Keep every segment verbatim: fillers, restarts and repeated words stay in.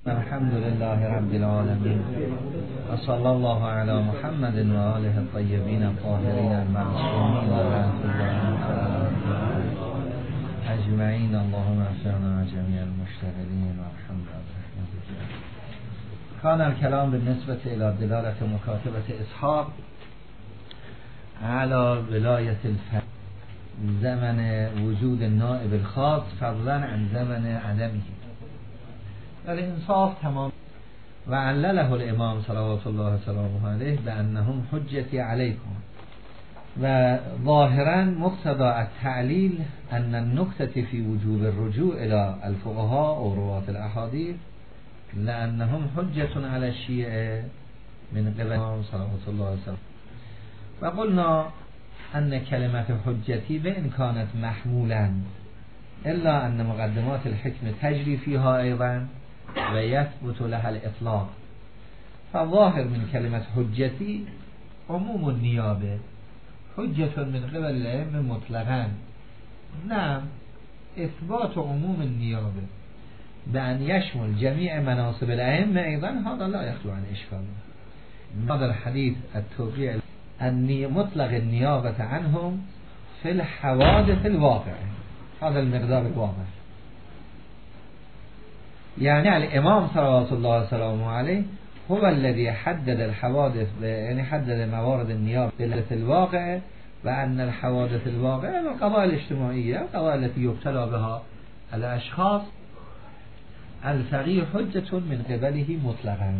الحمد لله رب العالمين وصلى الله على محمد وآله الطيبين الطاهرين المعصومين أجمعين. اللهم اغفرنا جميع المشتغلين وارحمنا برحمتك. كان الكلام بالنسبة إلى دلالة مكاتبة إسحاق على ولاية الفرد زمن وجود النائب الخاص فضلا عن زمن عدمه. الانصاف تمام. وعلله الامام صلوات الله وسلامه عليه بانهم حجتي عليكم، و ظاهرا مقتضى التعلیل ان النکته في وجوب الرجوع الى الفقهاء او رواة الاحاديث لانهم حجة على الشيعة من قبل الامام صلوات الله وسلامه. وقلنا ان كلمة حجتي بإن كانت محمولا الا ان مقدمات الحكم تجري فيها ايضا ويثبت لها الإطلاق. فالظاهر من كلمة حجتي عموم النيابة، حجة من قبل الأئمة مطلقا. نعم، إثبات عموم النيابة بأن يشمل جميع مناصب الأئمة أيضا هذا لا يخلو عن إشكال. هذا الحديث التوقيع مطلق النيابة عنهم في الحوادث الواقعة، هذا المقدار الواضح. يعني الإمام صلوات الله وسلامه عليه هو الذي حدد الحوادث، يعني حدد موارد النيابة بالحدث الواقع، وأن الحوادث الواقع القضايا الاجتماعية القضايا التي يبتلى بها الأشخاص الفقيه حجة من قبله مطلقا.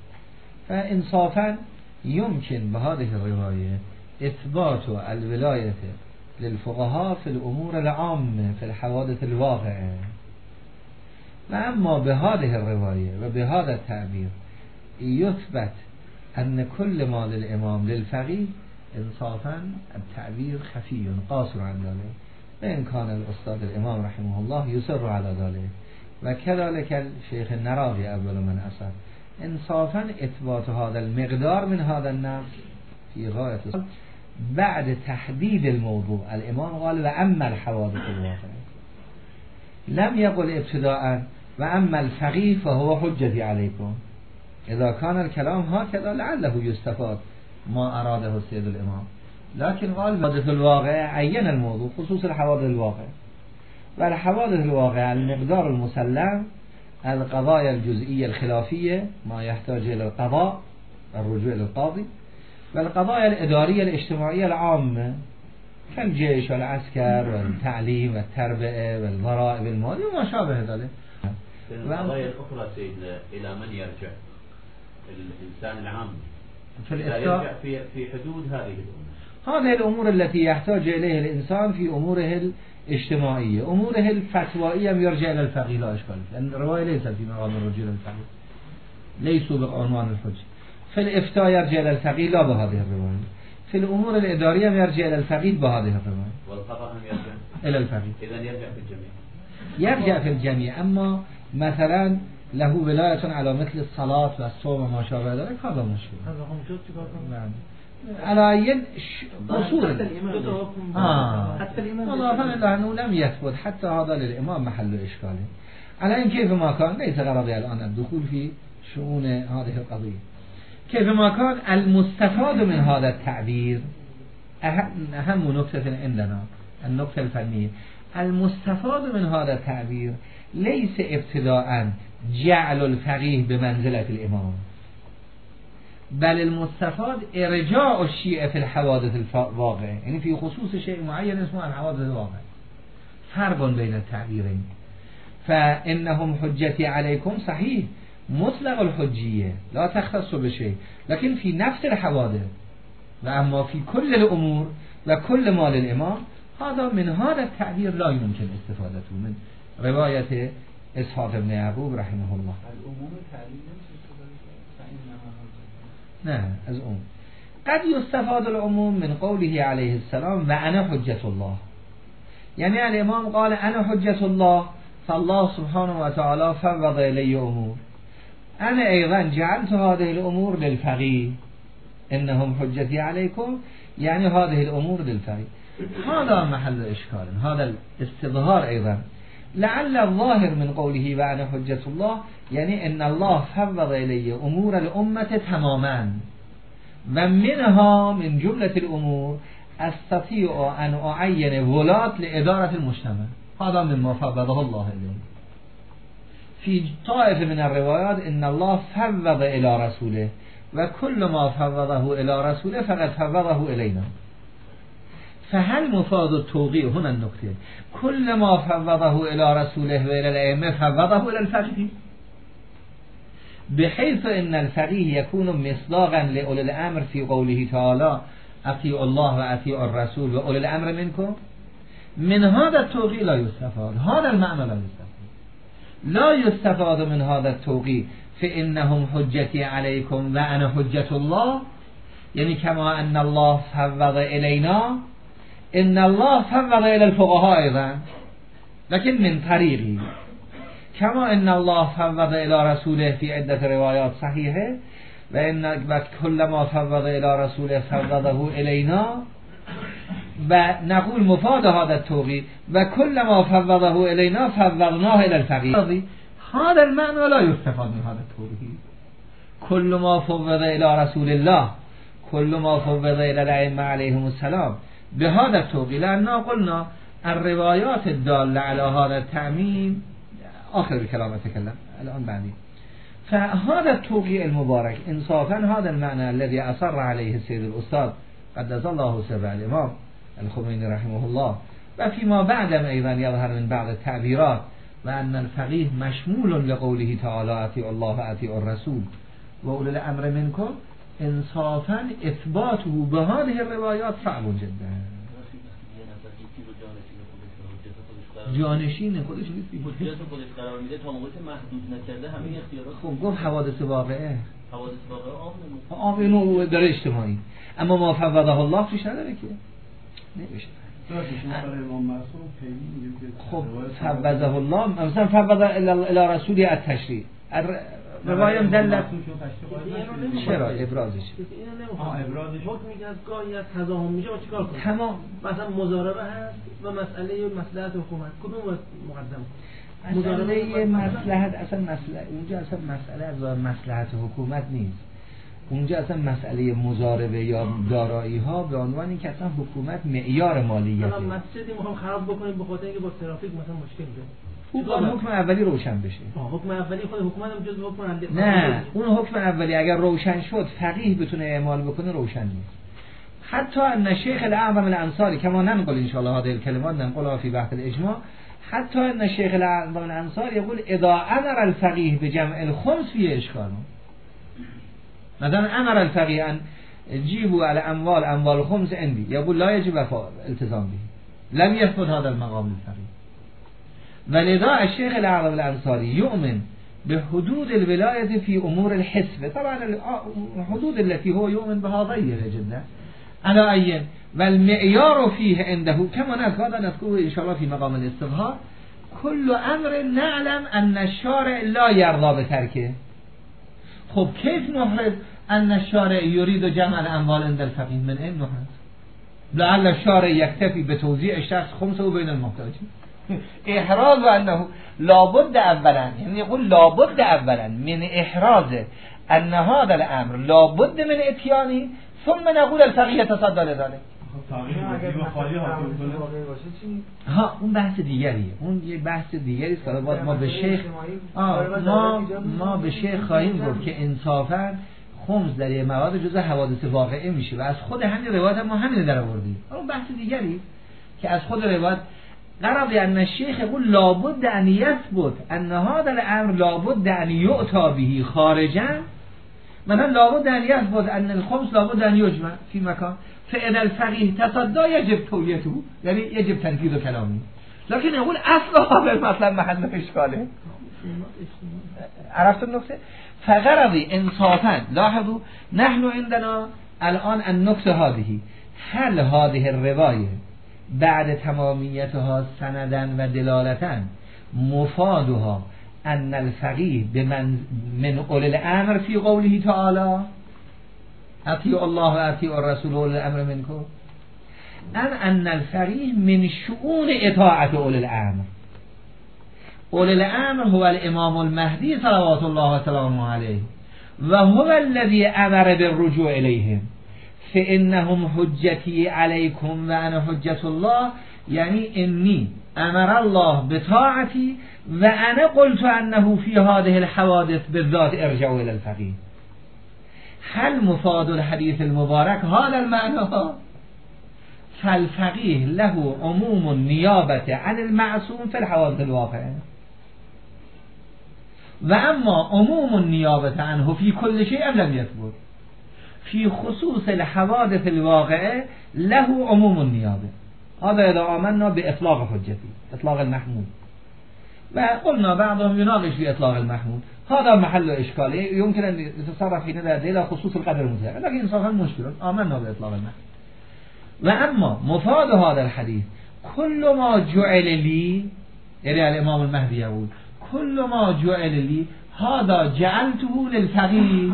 فإنصافا يمكن بهذه الرواية إثبات الولاية للفقهاء في الأمور العامة في الحوادث الواقعة. وأما بهذه الرواية وبهذا التعبير يثبت أن كل ما للإمام للفقيه، إنصافا التعبير خفي قاصر عن ذلك، وإن كان الأستاذ الإمام رحمه الله يصر على ذلك، وكذلك الشيخ النراغي أول من أصر. إنصافا إثبات هذا المقدار من هذا النص في غاية الصلاة. بعد تحديد الموضوع الإمام قال وأما الحوادث الواقعة، لم يقل ابتداء وأما الفقيه فهو حجتي عليكم. إذا كان الكلام هكذا لعله يستفاد ما أراده السيد الإمام، لكن قال الحوادث الواقع عين الموضوع خصوص الحوادث الواقع. والحوادث الواقع المقدار المسلم القضايا الجزئية الخلافية ما يحتاج إلى القضاء الرجوع للقاضي، والقضايا الإدارية الاجتماعية العامة كالجيش والعسكر والتعليم والتربية والضرائب المالية وما شابه ذلك. القضايا الأخرى سيدنا إلى من يرجع الإنسان العام في يرجع في في حدود هذه الأمور. هذه الأمور التي يحتاج إليها الإنسان في أموره الاجتماعية، أموره الفتوائية يرجع إلى الفقيه لا إشكال، لأن الرواية ليست في مقام الرجوع للفقيه، ليسوا بعنوان الحجة. في الإفتاء يرجع إلى الفقيه لا بهذه الرواية، في الأمور الإدارية يرجع إلى الفقيه بهذه الرواية، والقضاء يرجع إلى الفقيه. إذا يرجع في الجميع، يرجع في الجميع. أما مثلا له ولاية على مثل الصلاة والصوم وما شابه ذلك هذا مشكلة. هذا هم شو تبغى؟ على ين أصول حتى الإمام آه حتى الإمام والله لأنه لم يثبت حتى هذا للإمام محل إشكاله. على إن كيف ما كان ليس غرضي الآن الدخول في شؤون هذه القضية. كيف ما كان المستفاد من هذا التعبير أهم, أهم نقطة عندنا النقطة الفنية. المستفاد من هذا التعبير ليس ابتداء جعل الفقيه بمنزلة الإمام، بل المستفاد ارجاع الشيعة في الحوادث الواقعة، يعني في خصوص شيء معين اسمه الحوادث الواقعة. فرق بين التعبيرين. فإنهم حجتي عليكم صحيح مطلق الحجية لا تختص بشيء، لكن في نفس الحوادث. وأما في كل الأمور وكل ما للإمام هذا من هذا التعبير لا يمكن استفادته من رواية إسحاق بن يعقوب رحمه الله. الأمور تعليم نعم از أم قد يستفاد العموم من قوله عليه السلام وأنا حجة الله. يعني الإمام قال أنا حجة الله، فالله سبحانه وتعالى فوض إلي أمور، أنا أيضا جعلت هذه الأمور للفقيه، إنهم حجتي عليكم، يعني هذه الأمور للفقيه. هذا محل إشكال، هذا الاستظهار أيضا لعل الظاهر من قوله و انا حجت الله یعنی ان الله فوض الی امور الامه تماما و منها من جمله الامور استطيع ان اعین ولات لاداره المجتمع هذا مما فوضه الله الیه. فی طائفه من الروايات ان الله فوض الى رسوله و كل ما فوضه الى رسوله فقد فوضه الینا. فهل مفاد التوقيع هنا النقطه كل ما فوضه الى رسوله و الى الائمه فوضه الى الفقيه بحيث ان الفقيه يكون مصداقا لاولي الامر في قوله تعالى اطيعوا الله واطيعوا الرسول واولي الامر منكم. من هذا التوقيع لا يستفاد، هذا المعنى لا يستفاد لا يستفاد من هذا التوقيع فانهم حجتي عليكم وانا حجة الله، يعني كما ان الله فوض الينا ان الله فوض الى الفقهاء ايضا لكن من طريقي، كما ان الله فوض الى رسوله في عدة روايات صحيحه و ان كل ما فوض الى رسوله فوضه الينا و نقول مفاد هذا التوقيع و كل ما فوضه الينا فوضناه الى الفقيه. هذا المعنى لا يستفاد من هذا التوقيع. كل ما فوض الى رسول الله كل ما فوض الى الائمه عليهم السلام بهذا التوقيع، لأننا قلنا الروايات الدالة على هذا التأمين آخر الكلام أتكلم الآن بعدين. فهذا التوقيع المبارك إنصافا هذا المعنى الذي أصر عليه السيد الأستاذ قدس الله سره الإمام الخمینی رحمه الله و فيما بعدم أيضا يظهر من بعض التعبيرات وأن الفقيه مشمول لقوله تعالى أطيعوا الله وأطيعوا الرسول وأولي الأمر منكم، انصافا اثباته بهذه الروایات صعب جدا. جانشین خودش نیست، حجت خودش قرار میده تا موقعی محدود نکرده همین اختیارات. خب گفت حوادث واقعه، حوادث واقعه عام نمونه عام داره اجتماعی، اما ما فوضه الله توش نداره که نمیشه. خب فوضه الله مثلا فوضه الى رسولی التشریع روایم دلت چرا ابرازش آه ابرازش حکم میگه از گاهی از تضاهم میشه و چیکار کنه؟ تمام مثلا مضاربه هست و مسئله مصلحت حکومت کدوم مقدم کنه؟ مسئله مصلحت اصلا مسئله اونجا اصلا مسئله از مصلحت حکومت نیست، اونجا اصلا مسئله مضاربه یا دارایی ها به عنوان اینکه اصلا حکومت معیار مالیته. مثلا مسجدی میخوام خراب بکنیم به خاطر اینکه با ترافیک مثلا مشکل داره، اون حکم اولی روشن بشه. حکم اولی خود حکومت هم جزء حکم علی. نه اون حکم اولی اگر روشن شد فقیه بتونه اعمال بکنه روشن نیست. حتی ان شیخ الاعظم الانصاری كما ننقل ان شاء الله هذه الكلمات ننقلها في بحث الاجماع، حتی ان شیخ الاعظم الانصاری يقول اذا امر الفقيه بجمع الخمس فيه اشكال. مثلا امر الفقيه ان جيبوا على اموال اموال الخمس عندي يقول لا يجب التزام به، لم يثبت هذا المقام للفقيه. ولذا الشيخ الأعظم الأنصاري يؤمن بحدود الولاية في أمور الحسبة، طبعا الحدود التي هو يؤمن بها ضيقة جدا على أي، والمعيار فيه عنده كما نذكر نذكره إن شاء الله في مقام الاستظهار كل أمر نعلم أن الشارع لا يرضى بتركه. خب كيف نحرز أن الشارع يريد جمع الأموال عند الفقيه؟ من أين نحرز؟ لعل الشارع يكتفي بتوزيع الشخص خمسه بين المحتاجين. احراز انه لابد اولا، يعني يقول لابد اولا من احراز ان هذا الامر لابد من اتيانه ثم نقول الفقيه يتصدى لذلك. ها اون بحث دیگریه، اون یه بحث دیگری است که بعد ما به شیخ ما ما به شیخ خواهیم گفت که انصافا خمس در یه مواد جزء حوادث واقعه میشه و از خود همین روایت ما همین در آوردیم. اون بحث دیگری که از خود روایت قرار ان الشيخ يقول لابد ان يثبت ان هذا الامر لابد ان يؤتى به خارجا، مثلا لابد ان يثبت ان الخمس لابد ان يجمع في مكان فإذا الفقيه تصدى يجب تويته، يعني يجب تنفيذ كلامه، لكن يقول اصل هذا المطلب محل اشكاله. عرفت النقطه؟ فغرضي انصافا لاحظوا نحن عندنا الان النقطه هذه، هل هذه الروايه بعد تمامیتها سندن و دلالتا مفادها ان الفقيه بمن من اولي الامر في قوله تعالى اطیعوا الله و اطیعوا الرسول و اولي الامر منكم، ان ان الفقيه من شؤون اطاعت اولي الامر، اول الامر هو الامام المهدی صلوات الله و سلامه علیه و هو الذی امر بالرجوع الیهم فانهم حجتی علیکم و انا حجت الله، یعنی انی امر الله بطاعتی و انا قلت انه فی هذه الحوادث بالذات ارجعوا الى الفقیه. هل مفاد الحدیث المبارک هذا المعنى؟ فالفقیه له عموم النیابه عن المعصوم في الحوادث الواقعه و اما عموم النیابه عنه فی کل شیء لم یثبت فی خصوص الحوادث الواقعه له عموم النیابه. هذا اذا آمنا باطلاق حجتی، اطلاق المحمود. و قلنا بعضهم يناقش في اطلاق المحمود، هذا محل اشكال يمكن ان يتصرف حين ذا الى خصوص القدر المطلق، لكن انصافا مشكل آمنا باطلاق المحمود. و اما مفاد هذا الحديث كل ما جعل لي، يعني الامام المهدي يقول كل ما جعل لي هذا جعلته للفقيه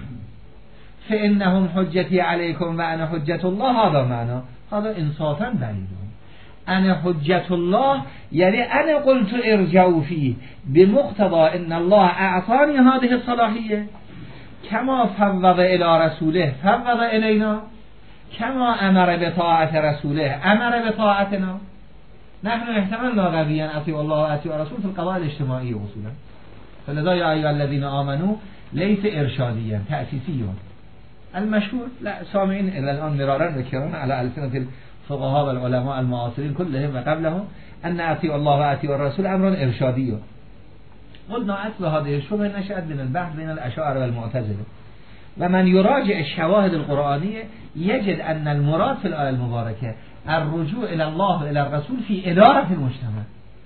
فانهم حجتي عليكم وانا حجة الله. هذا معنى، هذا انصافا بعيد. انا حجة الله يعني انا قلت ارجعوا فيه بمقتضى ان الله اعطاني هذه الصلاحية كما فوض الى رسوله فوض الينا كما امر بطاعة رسوله امر بطاعتنا. نحن احتملنا قويا اطيعوا الله واطيعوا الرسول في القضايا الاجتماعية اصولا، فلذا يا ايها الذين امنوا ليس ارشاديا تأسيسيا. المشهور لا سامعين الى الان مرارا ذكرنا على السنة الفقهاء والعلماء المعاصرين كلهم وقبلهم ان اطيعوا الله واطيعوا الرسول امر ارشادي. قلنا اصل هذه الشبهة نشأت من البحث بين الاشاعرة والمعتزلة، ومن يراجع الشواهد القرآنية يجد أن المراد في الآية المباركة الرجوع إلى الله وإلى الرسول في إدارة المجتمع.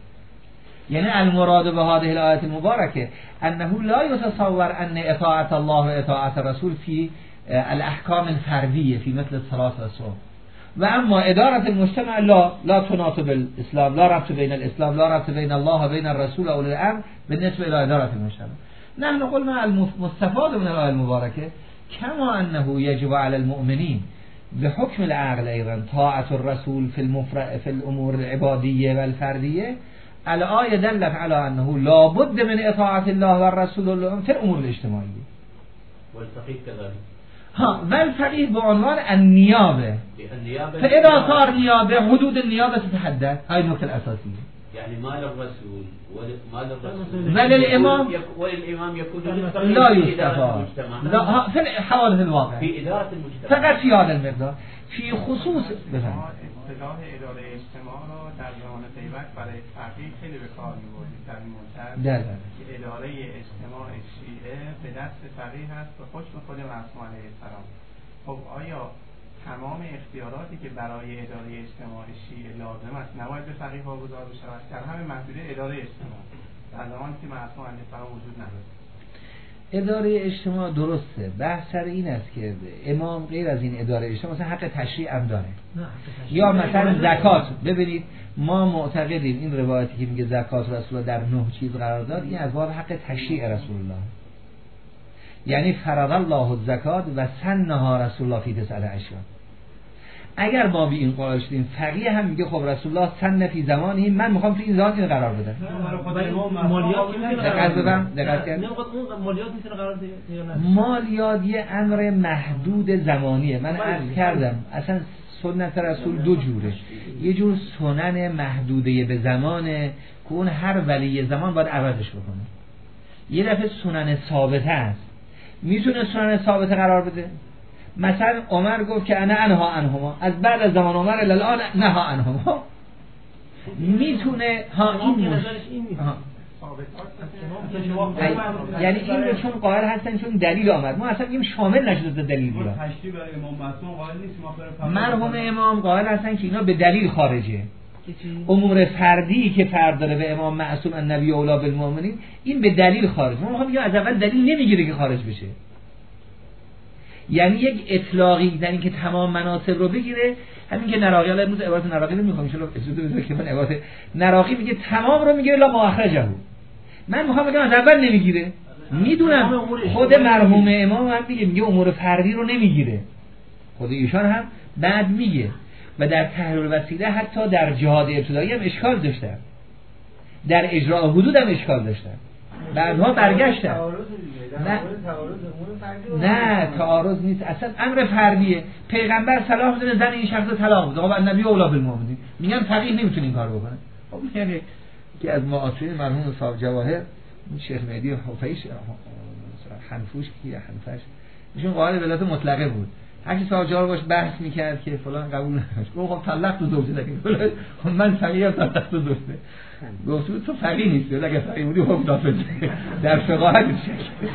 يعني المراد بهذه الآية المباركة أنه لا يتصور أن إطاعة الله وإطاعة الرسول في الأحكام الفردية في مثل الصلاة والصوم، وأما إدارة المجتمع لا لا تناطب الإسلام، لا ربط بين الإسلام، لا ربط بين الله وبين الرسول أو الأمر بالنسبة إلى إدارة المجتمع. نحن قلنا المستفاد من الآية المباركة كما أنه يجب على المؤمنين بحكم العقل أيضا طاعة الرسول في المفرق في الأمور العبادية والفردية، الآية دلت على أنه لا بد من إطاعة الله والرسول في الأمور الاجتماعية. والفقيه كذلك. ها والفقيه بعنوان النيابة. النيابة فإذا صار نيابة حدود النيابة تتحدد، هاي النقطة الأساسية. يعني مال الرسول مال الرسول وللإمام وللإمام يكون لا يستفاد لا في حوادث الواقع في إدارة المجتمع فقط في هذا المقدار في خصوص بفهم اصطلاح اداره اجتماع رو در زمان غیبت برای تحقیق خیلی به کار می‌بردید در این منطقه که اداره اجتماع شیعه به دست فقیه هست به حکم خود معصوم علیه السلام. خب آیا تمام اختیاراتی که برای اداره اجتماع شیعه لازم است نباید به فقیه واگذار بشود در همه محدوده اداره اجتماع در زمانی که معصوم علیه السلام وجود نداشت؟ اداره اجتماع درسته، بحث سر این است که امام غیر از این اداره اجتماع مثلا حق تشریع هم داره، یا مثلا زکات. ببینید ما معتقدیم این روایتی که میگه زکات رسول الله در نه چیز قرار داد این از باب حق تشریع رسول الله، یعنی فرض الله الزکات و سنها رسول الله فی تسع اشهر. اگر ما به این قائل شدیم فقیه هم میگه خب رسول الله سن فی زمانی، من میخوام تو این زمان این قرار بدم. مالیات دقت بدم دقت کرد مالیات میتونه قرار بده یا نه؟ مالیات یه امر محدود زمانیه. من عرض کردم اصلا سنت رسول دو جوره، یه جور سنن محدوده به زمانه که اون هر ولی زمان باید عوضش بکنه، یه دفعه سنن ثابته است میتونه سنن ثابته قرار بده. مثلا عمر گفت که انا انها عنهما، از بعد از زمان عمر الی الان نها عنهما. میتونه ها این یعنی این رو چون قائل هستن چون دلیل آمد، ما اصلا میگیم شامل نشده دلیل بیاد. مرحوم امام قائل هستن که اینا به دلیل خارجه. امور فردی که فرد داره به امام معصوم النبی اولا بالمؤمنین این به دلیل خارج. ما میخوام بگیم از اول دلیل نمیگیره که خارج بشه، یعنی یک اطلاقی در این که تمام مناسب رو بگیره. همین که نراقی علیه امروز عبارت نراقی رو میخوام ان شاء الله اجازه بده که من عبارت نراقی میگه تمام رو میگیره لا مخرجه. من میخوام بگم از اول نمیگیره، میدونم خود مرحوم امام هم میگه میگه امور فردی رو نمیگیره، خود ایشان هم بعد میگه و در تحریر وسیله حتی در جهاد ابتدایی هم اشکال داشتن. در اجرای حدود هم اشکال داشتن، بعدها برگشتن. نه نه تعارض نیست، اصلا امر فردیه. پیغمبر صلاح میده زن این شخص طلاق بده، آقا نبی اولا بالمؤمنین، میگن فقیه نمیتونه این کارو بکنه. خب یعنی که از معاصرین مرحوم صاحب جواهر شیخ مهدی حفیش حنفوش کیه حنفش ایشون قائل به ذات مطلقه بود، هر کی صاحب جواهر باش بحث میکرد که فلان قبول نمی‌کنه، گفت خب طلاق تو زوجه دیگه، خب من فقیه طلاق تو زوجه، گفت تو فقیه نیستی، اگه فقیه بودی حکم نافذ در فقاهت شک.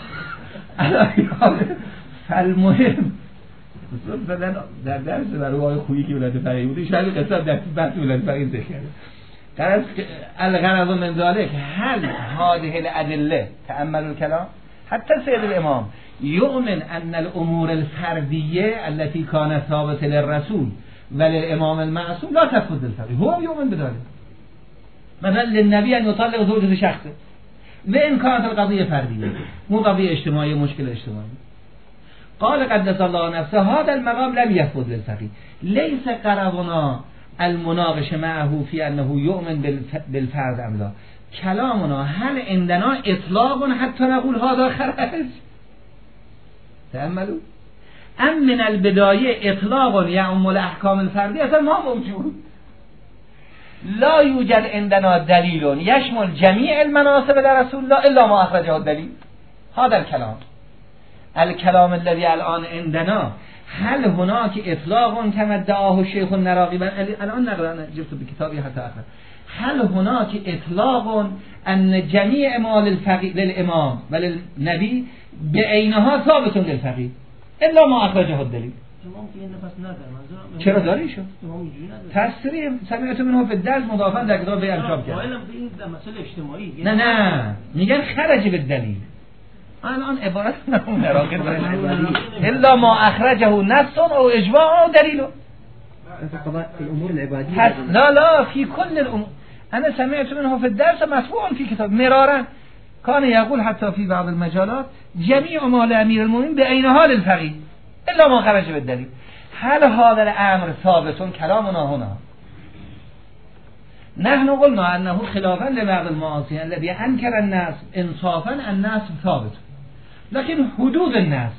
فالمهم مثلا در درس برای آقای خویی که ولایت فقیه بودی شاید قصه در بحث ولایت فقیه ذکر کرده. غرض الغرض من ذلك هل هذه الادله تأمل الكلام حتى سيد الامام يؤمن ان الامور الفرديه التي كانت ثابته للرسول وللامام المعصوم لا تفضل الفقيه، هو يؤمن بذلك. مثلا للنبي ان يطلق زوجة شخصه وان كانت القضيه فرديه مو قضيه اجتماعيه مشكله اجتماعي. قال قدس الله نفسه هذا المقام لم يفضل للفقيه ليس قربنا المناقشه معه في انه يؤمن بالفرد ام لا، كلامنا هل عندنا اطلاق حتى نقول هذا خرج. تأملوا ام من البدايه اطلاق يعم الاحكام الفرديه اصلا ما موجود، لا يوجد عندنا دليل يشمل جميع المناصب لرسول الله الا ما اخرجه الدليل. هذا الكلام الكلام الذي الان عندنا هل هناك اطلاق كما ادعاه الشيخ النراقي الان نقرأنا جبت بكتابي حتى اخر هل هناك اطلاق ان جميع ما للفقيه للامام وللنبي بعينها ثابت للفقيه الا ما اخرجه الدليل. چرا داری شو؟ تصریح سمعت منه فی الدرس مضافا در کتاب بیان چاپ کرد. نه نه میگن خرج بالدلیل. الان عبارت نمون نراقی الا ما اخرجه نص او اجماع او دلیل. الامور العباديه لا لا في كل الامور. انا سمعت منه في الدرس مسموع في كتاب مرارا كان يقول حتى في بعض المجالات جميع ما لامير المؤمنين بعينها للفقيه الا ما خرج بالدليل. هل هذا الامر ثابت؟ كلامنا هنا نحن قلنا انه خلافا لبعض المعاصرين الذي انكر الناس انصافا الناس ثابت، لكن حدود الناس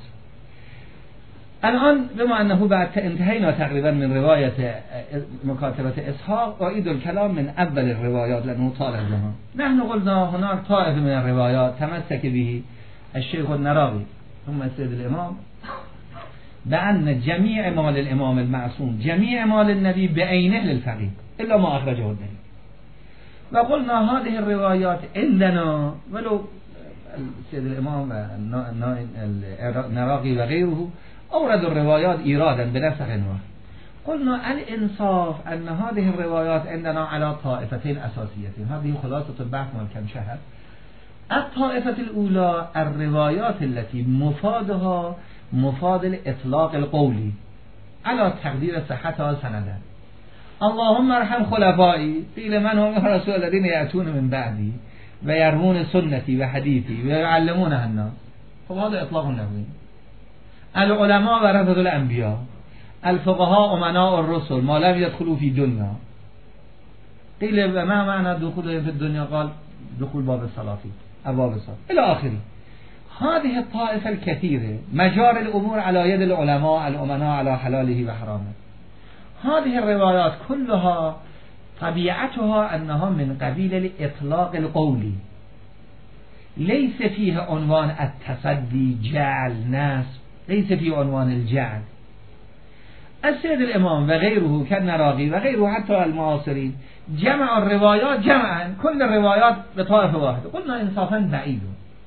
الان بما انه بعد انتهينا تقريبا من روايه مكاتبه اسحاق اعيد الكلام من اول الروايات لانه طال الزمان. نحن قلنا هناك طائفه من الروايات تمسك به الشيخ النراقي ثم السيد الامام بأن جميع ما للإمام المعصوم جميع ما للنبي بعينه للفقيه إلا ما أخرجه الدليل. وقلنا هذه الروايات عندنا ولو السيد الإمام النراقي وغيره أورد الروايات إيرادا بنفس عنوان. قلنا الإنصاف أن هذه الروايات عندنا على طائفتين أساسيتين، هذه خلاصة البحث والكم شهر. الطائفة الأولى الروايات التي مفادها مفاد الاطلاق القولي على تقدير صحتها سندا. اللهم ارحم خلفائي قيل من هم رسول الذين يأتون من بعدي ويرمون سنتي وحديثي ويعلمونها الناس. فهذا اطلاق نبوي. العلماء ورثة الانبياء، الفقهاء امناء الرسل ما لم يدخلوا في دنيا. قيل ما معنى دخول في الدنيا؟ قال دخول باب الصلاة ابواب الصلاة الى اخره. هذه الطائفة الكثيرة مجار الأمور على يد العلماء الأمناء على حلاله وحرامه. هذه الروايات كلها طبيعتها أنها من قبيل الإطلاق القولي، ليس فيها عنوان التصدي جعل ناس، ليس فيه عنوان الجعل. السيد الإمام وغيره كالنراقي وغيره حتى المعاصرين جمع الروايات جمعا كل الروايات بطائفة واحدة. قلنا إنصافا بعيد.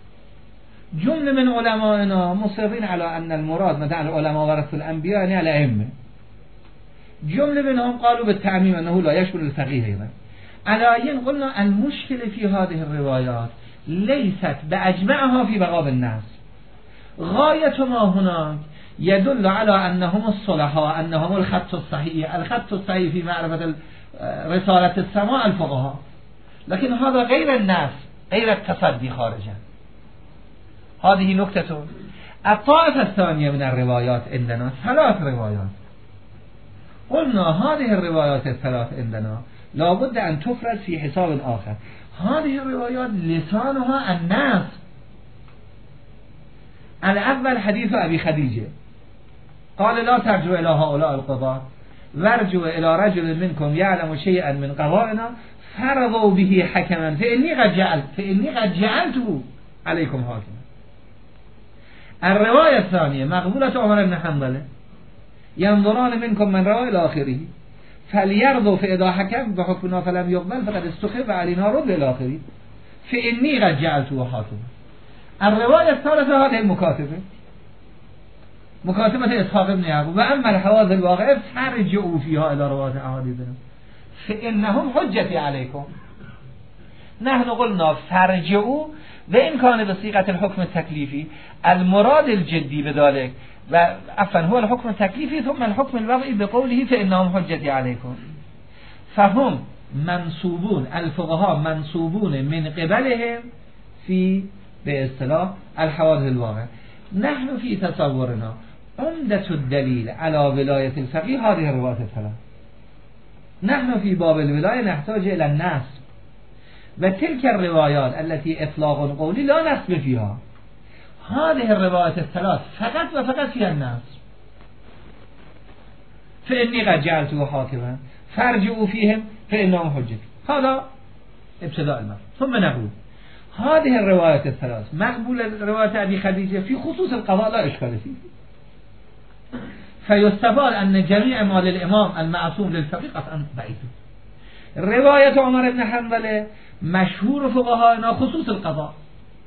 جمله من علمائنا مصرين على أن المراد مثلا العلماء ورثة الأنبياء يعني الأئمة. جمله منهم قالوا بالتعميم أنه لا يشمل الفقيه أيضا. على أين قلنا المشكلة في هذه الروايات ليست بأجمعها في بغاب الناس. غاية ما هناك يدل على أنهم الصلحاء، أنهم الخط الصحيح، الخط الصحيح في معرفة رسالة السماء الفقهاء، لكن هذا غير الناس، غير التصدي خارجا. هذه نكتة. الطائفة الثانية من الروايات عندنا ثلاث روايات. قلنا هذه الروايات الثلاث عندنا لابد ان تفرد في حساب آخر. هذه الروايات لسانها الناس. الاول حديث ابي خديجه قال لا ترجعوا الى هؤلاء القضاة وارجعوا الى رجل منكم يعلم شيئا من قضائنا فرضوا به حكما فاني قد جعلت فاني قد جعلته عليكم حاكما. الرواية الثانية مقبولة عمر بن حنبل ينظران منكم من روى الى آخره فليرضوا فاذا حكم بحكمنا فلم يقبل فقد استخف علينا رد الى آخره فاني قد جعلته حاكما. الرواية الثالثة هذه المكاتبة مكاتبة إسحاق بن يعقوب وأما الحوادث الواقعة فارجعوا فيها إلى رواة أحاديثنا فإنهم حجتي عليكم. نحن قلنا فارجعوا وإن كان بصيغة الحكم التكليفي المراد الجدي بذلك وعفوا هو الحكم التكليفي ثم الحكم الوضعي بقوله فإنهم حجتي عليكم. فهم منصوبون الفقهاء منصوبون من قبلهم في باصطلاح الحوادث الواقع. نحن في تصورنا عمدة الدليل على ولاية الفقيه هذه الروايات الثلاث. نحن في باب الولاية نحتاج إلى النسب وتلك الروايات التي إطلاق قولي لا نسب فيها. هذه الروايات الثلاث فقط وفقط فيها النسب. فإني قد جعلته حاكما فارجعوا فيهم فإنهم حجتي. هذا ابتداء المرء. ثم نقول هذه الروايات الثلاث مقبولة رواية أبي خديجة في خصوص القضاء لا إشكال فيه. فيستفاد أن جميع ما للإمام المعصوم للفقيه قطعا بعيد. رواية عمر بن حنبل مشهور فقهائنا خصوص القضاء.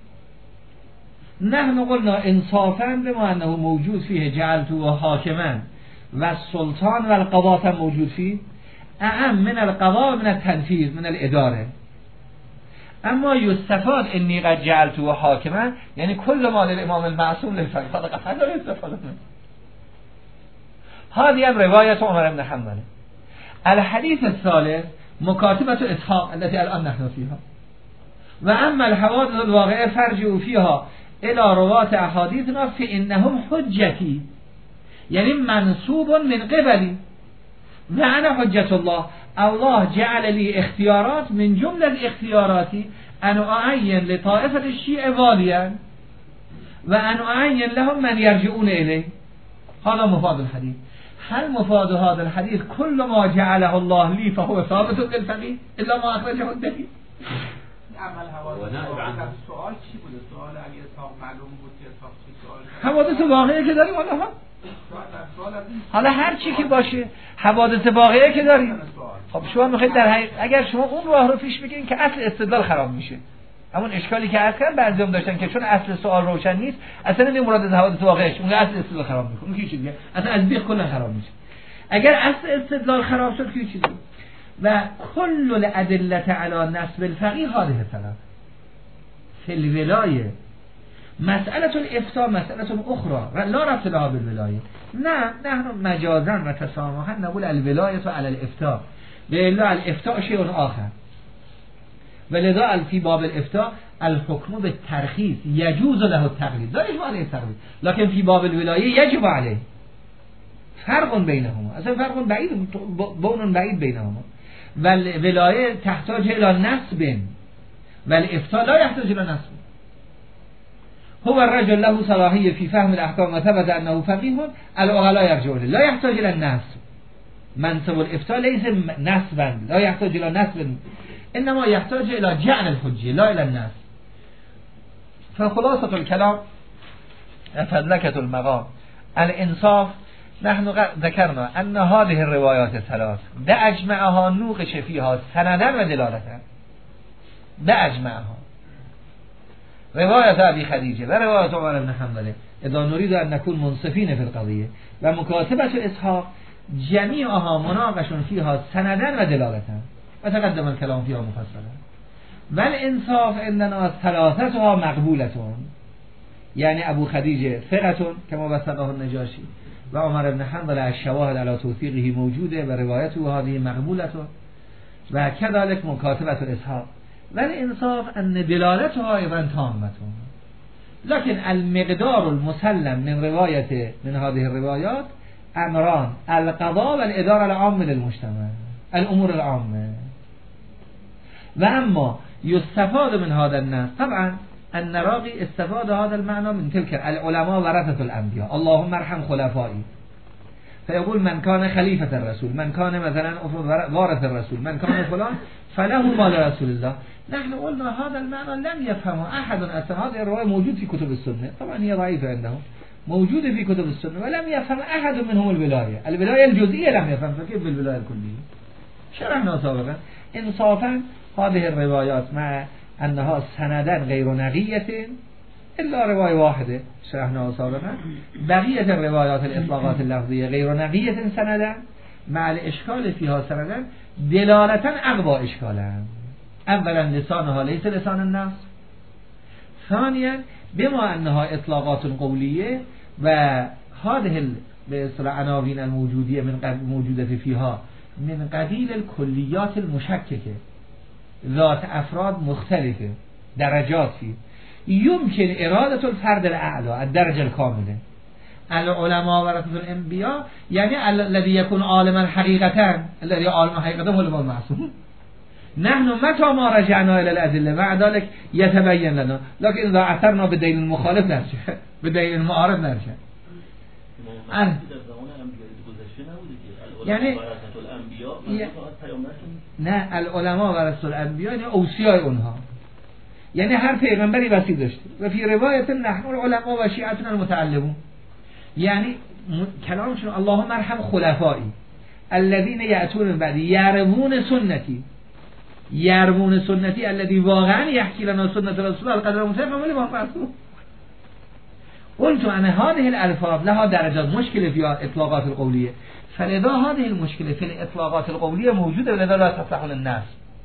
نحن قلنا انصافا بما أنه موجود فيه جعلته حاكما والسلطان والقضاء موجود فيه أعم من القضاء من التنفيذ من الإدارة. اما يستفاد اني قد جعلته حاكما یعنی كل ما للامام المعصوم للفقيه هذا قطعا لا يستفاد منه. هذه هم رواية عمر بن حنبل. الحديث الثالث مكاتبة إسحاق التي الآن نحن فيها. وأما الحوادث الواقعة فارجعوا فيها إلى رواة أحاديثنا فإنهم حجتي يعني منصوب من قبلي وأنا حجة الله. الله جعل لي اختيارات من جملة اختياراتي أن أعين لطائفة الشيعة واليا وأن أعين لهم من يرجعون إليه. هذا مفاد الحديث. هل مفاد هذا الحديث كل ما جعله الله لي فهو ثابت للفقيه إلا ما أخرجه الدليل؟ عمل حوادث السؤال چی بوده؟ سؤال اگه اسحاق معلوم بود که اسحاق چی سؤال حوادث واقعی که داریم حالا ها حالا هر چی که باشه حوادث واقعی که داریم. خب شما میخواید در حقیقت اگر شما اون راه رو پیش بگیرین که اصل استدلال خراب میشه. همون اشکالی که اصلا بعضیام داشتن که چون اصل سوال روشن نیست اصلا نمی مراد از حوادث واقعیش اون اصل استدلال خراب میکنه. اون کی چیزیه اصلا از بیخ کلا خراب میشه. اگر اصل استدلال خراب شد کی چیزی و كل الادله على نسب الفقيه هذه الثلاث في الولايه. مسألة الإفتاء مسألة أخرى لا ربط لها بالولاية. نه نحن مجازا و تسامحا نقول الولاية على الإفتاء لأن الإفتاء شيء آخر ولذا في باب الإفتاء الحكم بالترخيص يجوز له التقليد لا يجب عليه التقليد لكن في باب الولاية يجب عليه. فرق بينهما اصلا فرق بعيد بون بعيد بينهما. والولاية تحتاج إلى نسب والإفتاء لا يحتاج إلى نسب. هو الرجل له صلاحية في فهم الأحكام وثبت أنه فقيه العقلاء يرجعون لا يحتاج إلى النسب. منصب الإفتاء ليس نسبا لا يحتاج إلى نسب إنما يحتاج إلى جعل الحجة لا إلى النسب. فخلاصة الكلام فدلكة المقام الإنصاف. نحن ذكرنا أن هذه الروايات الثلاث بأجمعها نوقش فيها سندا ودلالة بأجمعها رواية أبي خديجة ورواية عمر بن حنبل إذا نريد أن نكون منصفين في القضية ومكاتبة إسحاق جميعها مناقش فيها سندا ودلالة وتقدم الكلام فيها مفصلا. والإنصاف إننا ثلاثتها مقبولة يعني أبو خديجة ثقة كما وثقه النجاشي وعمر بن حنبل الشواهد على توثيقه موجودة وروايته هذه مقبولة وكذلك مكاتبة إسحاق. والإنصاف أن دلالتها أيضا تامة. لكن المقدار المسلم من رواية من هذه الروايات أمران القضاء والإدارة العامة للمجتمع الأمور العامة و اما یستفاد من هذا النص طبعا النراقی استفاد هذا المعنى من تلك العلماء ورثة الانبیاء اللهم ارحم خلفائي فيقول من كان خليفة الرسول من كان مثلا وارث الرسول من كان فلان فله مال رسول الله. نحن قلنا هذا المعنى لم يفهمه أحد أصلا. هذه الرواية موجود في كتب السنة طبعا هي ضعيفة عندهم موجود في كتب السنة ولم يفهم أحد منهم الولاية الولاية الجزئية لم يفهم فكيف بالولاية الكلية. شرحنا سابقا انصافا هذه الروايات مع أنها سندا غير نقية إلا رواية واحدة شرحنا سابقا بقية الروايات الإطلاقات اللفظية غير نقية سندا مع الإشكال فيها سندا دلالة أقوى إشكالا. اولا لسانها ليس لسان النص، ثانيا بما انها اطلاقات قوليه و هذه العناوين الموجوديه من موجوده فيها من قبیل الكليات المشككه ذات افراد مختلفه درجات فيه يمكن اراده الفرد الاعلى الدرجه الكامله. العلماء ورثة الانبياء يعني الذي يكون عالما حقيقة الذي عالم حقيقة هو الإمام المعصوم. نحن متى ما رجعنا إلى الأدلة مع ذلك يتبين لنا، لكن إذا أثرنا بدليل المخالف نرجع بدليل المعارض نرجع. يعني نه العلماء ورثة الانبیاء یعنی اوصیای اونها، یعنی هر پیغمبری وصی داشته و فی روایت نحن العلماء و شیعتنا المتعلمون، یعنی کلامشون اللهم ارحم خلفایی الذين يأتون من بعد يرمون سنتي يرمون سنتي الذي واقعا يحكي لنا سنة رسول الله القدر المتعلم ومن ما فرسوه. قلت أنا هذه الألفاظ لها درجات مشكلة في إطلاقات القولية، فلذا هذه المشكلة في الإطلاقات القولية موجودة ولذا لا تصلح للناس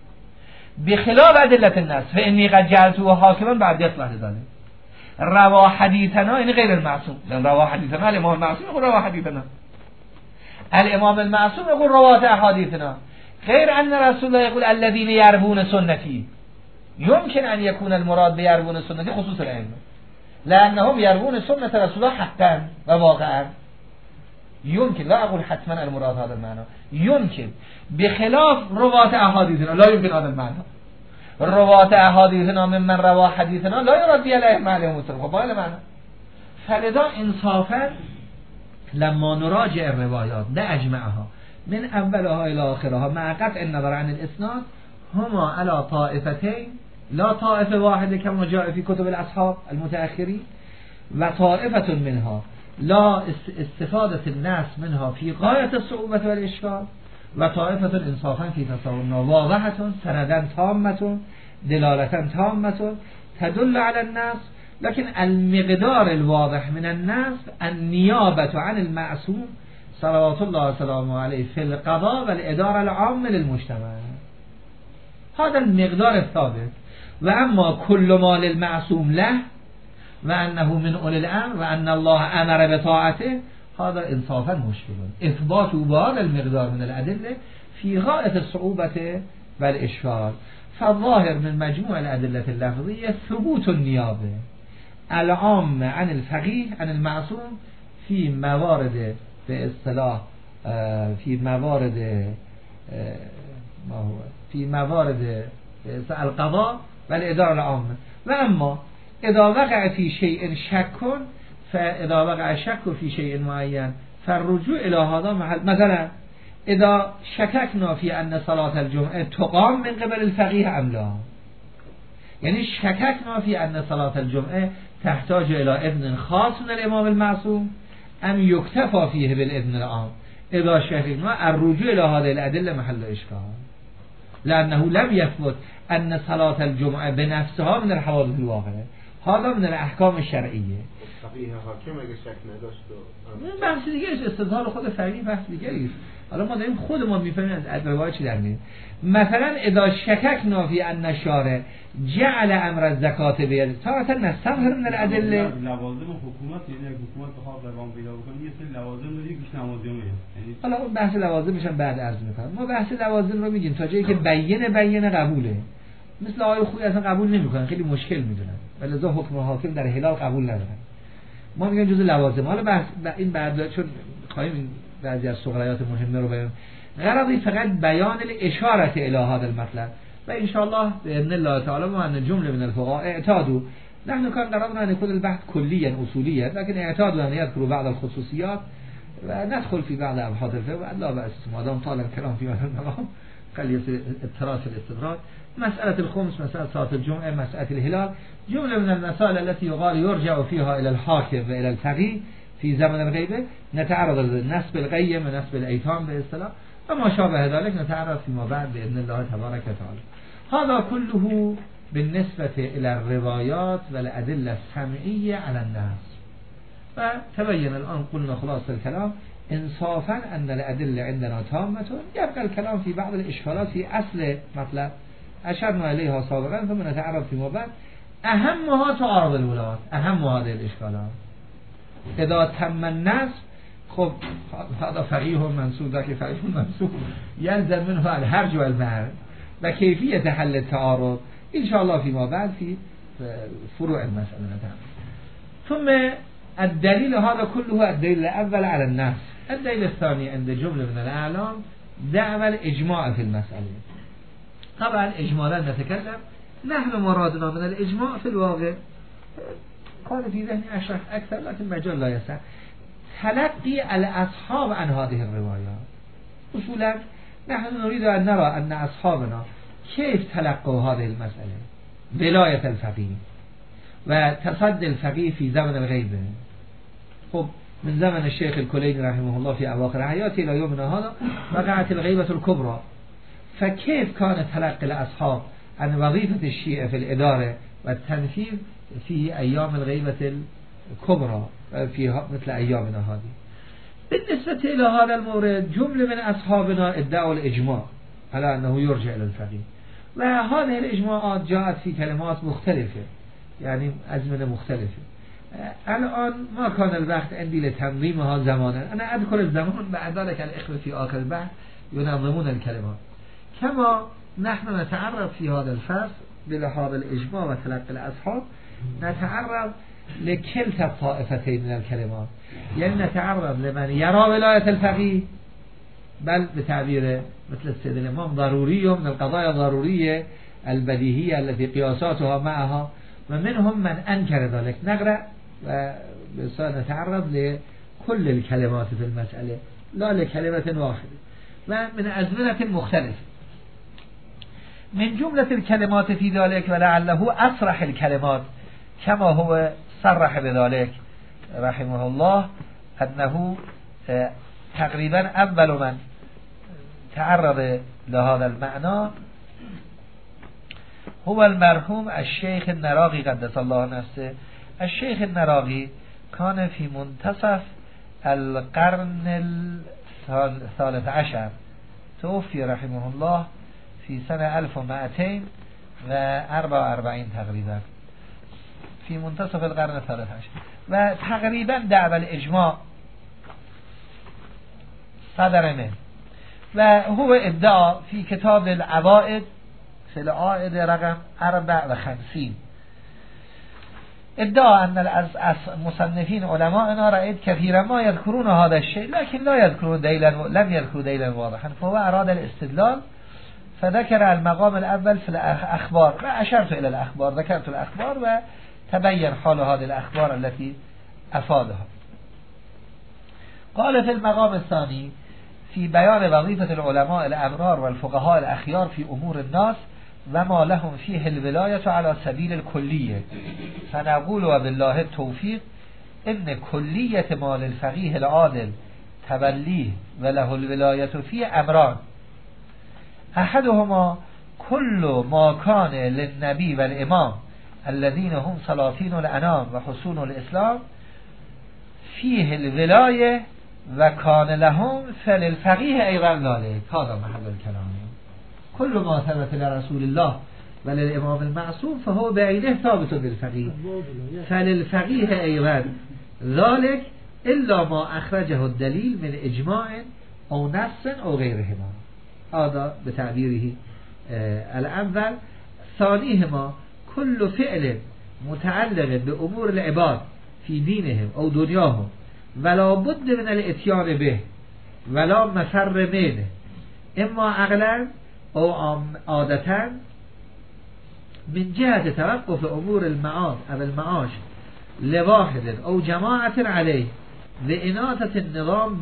بخلاف أدلة الناس فإني قد جعلته حاكما بعد يصلح لذلك. روا حديثنا يعني غير المعصوم، لأن روا حديثنا الإمام المعصوم يقول روا حديثنا، الإمام المعصوم يقول روات أحاديثنا، غير أن رسول الله يقول الذين يربون سنتي. يمكن أن يكون المراد بيربون سنتي خصوص الأئمة لأنهم يربون سنة رسول الله حقا وواقعا. يمكن لا أقول حتما المراد هذا المعنى، يمكن بخلاف روات أحاديثنا لا يمكن هذا المعنى. روات أحاديثنا ممن روا حديثنا لا يراد بها الأئمة عليهم السلام قبل معنى. فلذا إنصافا لما نراجع الروايات نجمعها من أولها إلى آخرها مع قطع النظر عن الإسناد هما على طائفتين، لا طائفة واحدة كما جاء في كتب الأصحاب المتأخرين، وطائفة منها لا استفادة الناس منها في غاية الصعوبة والإشكال، وطائفة إنصافا في تصورنا واضحة سندا تامة دلالة تامة تدل على الناس، لكن المقدار الواضح من الناس النيابة عن المعصوم صلوات الله وسلامه عليه في القضاء والإدارة العامة للمجتمع، هذا المقدار الثابت. وأما كل ما للمعصوم له وأنه من أولي الأمر وأن الله أمر بطاعته هذا إنصافا مشكل. إثبات بهذا المقدار من الأدلة في غاية الصعوبة والإشكال. فالظاهر من مجموع الأدلة اللفظية ثبوت النيابة العام عن الفقيه عن المعصوم في موارد باصطلاح في موارد ما هو في موارد القضاء والإدارة العامة. وأما إذا وقع في شيء شك فإذا وقع شك في شيء معين فالرجوع إلى هذا محل. مثلا إذا شككنا في أن صلاة الجمعة تقام من قبل الفقيه أم لا، يعني شككنا في أن صلاة الجمعة تحتاج إلى إذن خاص من الإمام المعصوم أم يكتفى فيه بالإذن العام. إذا شككنا الرجوع إلى هذه الأدلة محل إشكال، لأنه لم يثبت أن صلاة الجمعة بنفسها من الحوادث الواقعة، هذا من الأحكام الشرعية. فقیه حاکم اگه شک نداشت و بحث دیگه است، استدلال خود فقیه بحث دیگه است. حالا ما داریم خودمون میفهمیم از روایت چی در میاد. مثلا اذا شککنا فی ان الشارع جعل امر الزکات بید تارة نستظهر من الادله. لوازم حکومت یعنی حکومت بخواد روان پیدا بکنه یه سری لوازم داره که نمازی میاد. حالا اون بحث لوازمش هم بعد عرض میکنم. ما بحث لوازم رو میگیم تا جایی که بیان بیان قبوله. مثل آقای خویی اصلا قبول نمیکنن، خیلی مشکل میدونن. ولذا حکم حاکم در هلال قبول ندارن. ما میگیم جزء لوازم. حالا بحث این بعد چون خواهیم بعضی از سوالات مهمه رو بیان. غرضی فقط بیان الاشاره الی هذا المطلب و ان شاء الله باذن الله تعالى وان جمله من الفقهاء اعتادوا نحن كان أردنا أن يكون البحث كليا أصوليا، لكن اعتادوا أن يذكروا بعض الخصوصيات وندخل في بعض أبحاث الفقه. لا بأس ما دام طال الكلام في مثل المقام خلي التراث الاستدراك. مسألة الخمس، مسألة صلاة الجمعة، مسألة الهلال، جملة من المسائل التي يقال يرجع فيها إلى الحاكم وإلى الفقيه في زمن الغيبة. نتعرض لنسب الغيم ونسب الأيتام باصطلاح وما شابه ذلك، نتعرض فيما بعد بإذن الله تبارك وتعالى. هذا كله بالنسبة إلى الروايات والأدلة السمعية على الناس. فتبين الآن قلنا خلاص الكلام انصافا أن الأدلة عندنا تامة، يبقى الكلام في بعض الإشكالات في أصل مطلب أشرنا إليها سابقا، ثم نتعرض فيما بعد. أهمها تعارض الولايات، أهم هذه الإشكالات. إذا تم الناس خب هذا فقيه منسوب، ذاك فقيه منسوب، يلزم منه الهرج والمهر وكيفية حل التعارض إن شاء الله فيما بعد في فروع المسألة نتعرض. ثم الدليل هذا كله الدليل الأول على الناس. الدليل الثاني عند جملة من الأعلام دعوى الإجماع في المسألة. طبعا إجمالا نتكلم، نحن مرادنا من الإجماع في الواقع كان في ذهني أشرح أكثر لكن مجال لا يسع تلقي الأصحاب عن هذه الروايات. أصولا نحن نريد أن نرى أن أصحابنا كيف تلقوا هذه المسألة، ولاية الفقيه وتصدي الفقيه في زمن الغيبة. خب من زمن الشيخ الكليني رحمه الله في أواخر حياته إلى يومنا هذا وقعت الغيبة الكبرى، فكيف كان تلقي الأصحاب عن وظيفة الشيعة في الإدارة والتنفيذ في أيام الغيبة الكبرى في مثل أيامنا هذه. بالنسبة إلى هذا المورد جملة من أصحابنا ادعوا الإجماع على أنه يرجع إلى الفقيه، وهذه الإجماعات جاءت في كلمات مختلفة يعني أزمنة مختلفة. الآن ما كان الوقت عندي لتنظيمها زمانا، أنا أذكر الزمان بعد ذلك الإخوة في آخر البحث ينظمون الكلمات. كما نحن نتعرض في هذا الفصل بلحاظ الإجماع وتلقي الأصحاب نتعرض لكلتا الطائفتين من الكلمات، يعني نتعرض لمن يرى ولاية الفقيه بل بتعبير مثل السيد الإمام ضروري من القضايا الضرورية البديهية التي قياساتها معها، ومنهم من أنكر ذلك. نقرأ ونتعرض لكل الكلمات في المسألة لا لكلمة واحدة ومن أزمنة مختلفة. من جملة الكلمات في ذلك ولعله أصرح الكلمات كما هو صرح بذلك رحمه الله أنه تقريبا أول من تعرض لهذا المعنى هو المرحوم الشيخ النراقي قدس الله نفسه. الشيخ النراقي كان في منتصف القرن الثالث عشر، توفي رحمه الله في سنة ألف ومئتين وأربعة وأربعين تقريبا، في منتصف القرن الثالث عشر، وتقريبا دعوى الإجماع صدر منه، وهو ادعى في كتاب العوائد في العائد رقم أربعة وخمسين ادعى أن المصنفين علماءنا رأيت كثيرا ما يذكرون هذا الشيء لكن لا يذكرون دليلا، لم يذكروا دليلا واضحا، فهو أراد الاستدلال فذكر المقام الأول في الأخبار وأشرت إلى الأخبار، ذكرت الأخبار وتبين حال هذه الأخبار التي أفادها. قال في المقام الثاني في بيان وظيفة العلماء الأبرار والفقهاء الأخيار في أمور الناس وما لهم فيه الولاية على سبيل الكلية، فنقول وبالله التوفيق إن كلية مال الفقيه العادل توليه وله الولاية فيه أمران: أحدهما كل ما كان للنبي والإمام الذين هم سلاطين الأنام وحصون الإسلام فيه الولاية وكان لهم فللفقيه أيضا ذلك. هذا محل الكلام. كل ما ثبت لرسول الله وللإمام المعصوم فهو بعينه ثابت بالفقيه، فللفقيه أيضا ذلك إلا ما أخرجه الدليل من إجماع أو نص أو غيرهما. هذا بتعبيره آه الأول. ثانيهما كل فعل متعلق بأمور العباد في دينهم أو دنياهم ولا بد من الاتيان به ولا مفر منه، إما عقلا أو عادة من جهة توقف أمور المعاد أو المعاش لواحد أو جماعة عليه بإناثة النظام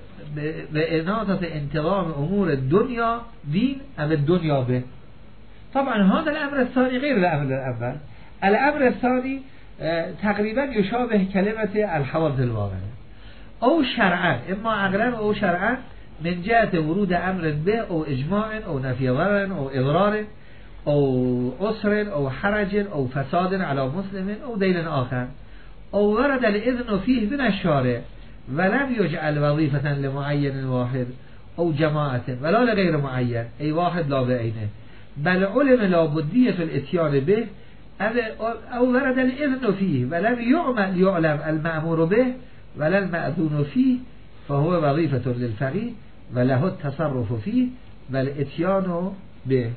بإناثة انتظام أمور الدنيا دين أو الدنيا به. طبعا هذا الأمر الثاني غير الأمر الأول. الأمر الثاني تقريبا يشابه كلمة الحوادث الواقعة أو شرعا، إما عقلا أو شرعا، من جهة ورود أمر به أو إجماع أو نفي ضرر أو إضرار أو أسر أو حرج أو فساد على مسلم أو دين آخر، أو ورد الإذن فيه من الشارع ولم يجعل وظيفة لمعين واحد أو جماعة ولا لغير معين أي واحد لا بعينه، بل علم لا بدية في الاتيان به، أو ورد الإذن فيه ولم يعمل يعلم المأمور به ولا المأذون فيه، فهو وظيفة للفقيه وله التصرف فيه والاتيان به.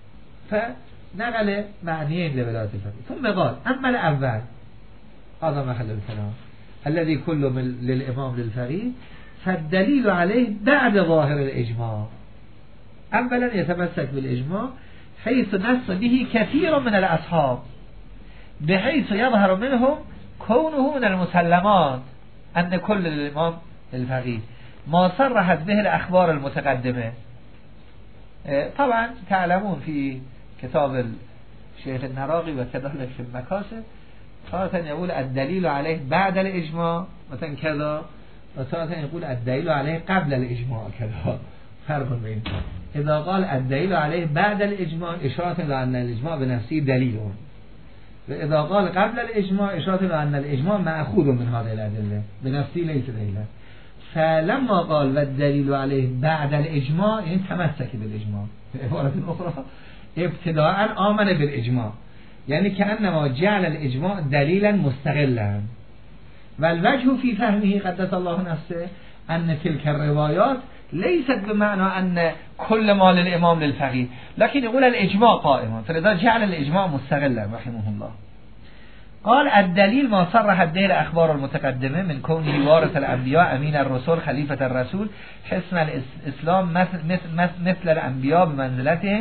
فنقل معنيين لولاية الفقيه. ثم قال أما الأول هذا محل الكلام الذي كل من للإمام للفقيه فالدليل عليه بعد ظاهر الإجماع. أولا يتمسك بالإجماع حيث نص به كثير من الأصحاب بحيث يظهر منهم كونه من المسلمات أن كل الإمام الفقيه ما صرحت به الأخبار المتقدمة. طبعا تعلمون في كتاب الشيخ النراقي وكذلك في المكاسب تارة يقول الدليل عليه بعد الإجماع مثلا كذا، وتارة يقول الدليل عليه قبل الإجماع كذا، فرق بين. إذا قال الدليل عليه بعد الإجماع إشارة إلى أن الإجماع بنفسه دليل، وإذا قال قبل الإجماع إشارة إلى أن الإجماع مأخوذ من هذه الأدلة بنفسه ليس دليلا. فلما قال والدليل عليه بعد الإجماع يعني تمسك بالإجماع، بعبارة أخرى ابتداء آمن بالإجماع، يعني كأنما جعل الإجماع دليلا مستقلا. والوجه في فهمه قدس الله نفسه أن تلك الروايات ليست بمعنى أن كل ما للإمام للفقيه، لكن يقول الإجماع قائما، فلذا جعل الإجماع مستقلا رحمه الله. قال الدليل ما صرحت به الأخبار المتقدمة من كونه وارث الأنبياء أمين الرسول خليفة الرسول حسن الإسلام مثل, مثل, مثل الأنبياء بمنزلتهم.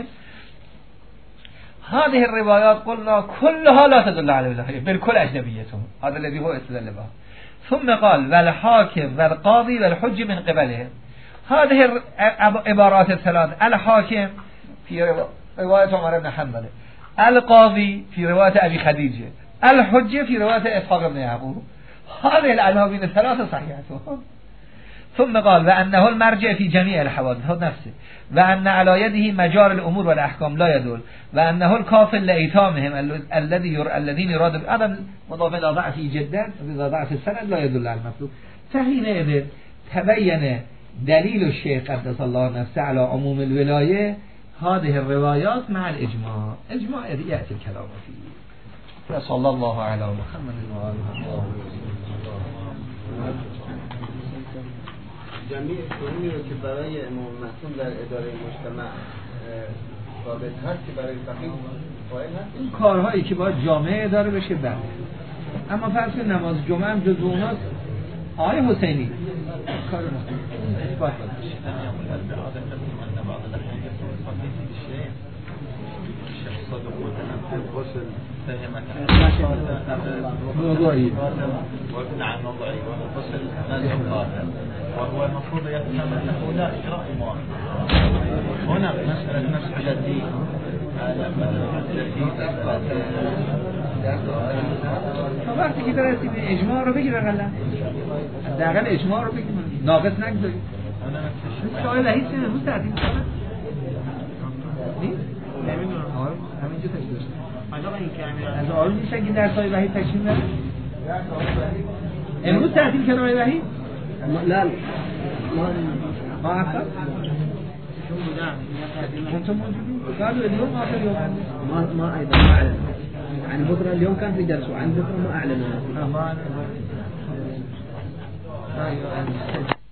هذه الروايات قلنا كلها لا تدل على الولاية بالكل أجنبيتهم، هذا الذي هو استدل به. ثم قال والحاكم والقاضي والحج من قبلهم. هذه العبارات الثلاث، الحاكم في رواية عمر بن حنبل، القاضي في رواية أبي خديجة، الحجة في رواية إسحاق بن يعقوب، هذه العناوين الثلاثة صحيحة. ثم قال وأنه المرجع في جميع الحوادث نفسه، وأن على يده مجار الأمور والأحكام لا يدل، وأنه الكافل لإيتامهم الذي الذين يراد عدم مضاف إلى ضعفه جدا إذا ضعف السند لا يدل على المطلوب. فحينئذ تبين دليل الشيخ قدس الله نفسه على عموم الولاية هذه الروايات مع الإجماع. إجماع يأتي الكلام فيه. صلى الله على محمد وآله جمعی شروعی رو که برای امام معصوم در اداره مجتمع ثابت هست که برای فقیه قائل هست؟ این کارهایی که باید جامعه اداره بشه بله، اما فرض نماز جمعه هم جزو اوناست. آقای حسینی کار اثبات بشه موضوعي نعم موضوعي والفصل لازم قاتل، وهو المفروض يفهم أنه لا إجراء مؤخر. هنا مسألة مسألة الدين وقتی که درستی به اجماع رو بگیر اقلا حداقل اجماع رو بگیر ناقص نگذاری. سوال هیچ چیزی امروز تعطیل کنه نیست؟ نمیدونم همینجا تشکیل داشته از آقای میشن که درسای وحید تکشیم داره؟ امروز تعطیل کنه آقای وحید؟ لا ما اصلا؟ كنتم موجودين؟ قالوا اليوم آخر يوم ما ما أيضا ما أعلن عن بكرة. اليوم كان في درس وعن بكرة ما أعلنوا. ما أعلنوا.